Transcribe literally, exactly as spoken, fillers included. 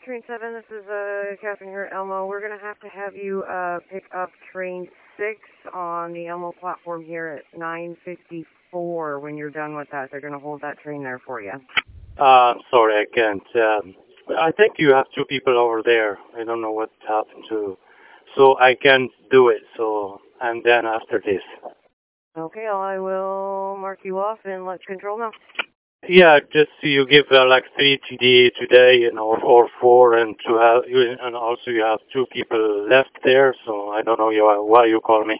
Train seven, this is uh, Catherine here at Elmo. We're going to have to have you uh, pick up Train six on the Elmo platform here at nine fifty-four when you're done with that. They're going to hold that train there for you. Uh, sorry, I can't. Um, I think you have two people over there. I don't know what happened to... So I can't do it, so... And then after this. Okay, I will mark you off and let control know. Yeah, just you give uh, like three T D today, you know, or four, and to have, and also you have two people left there. So I don't know you, why you call me.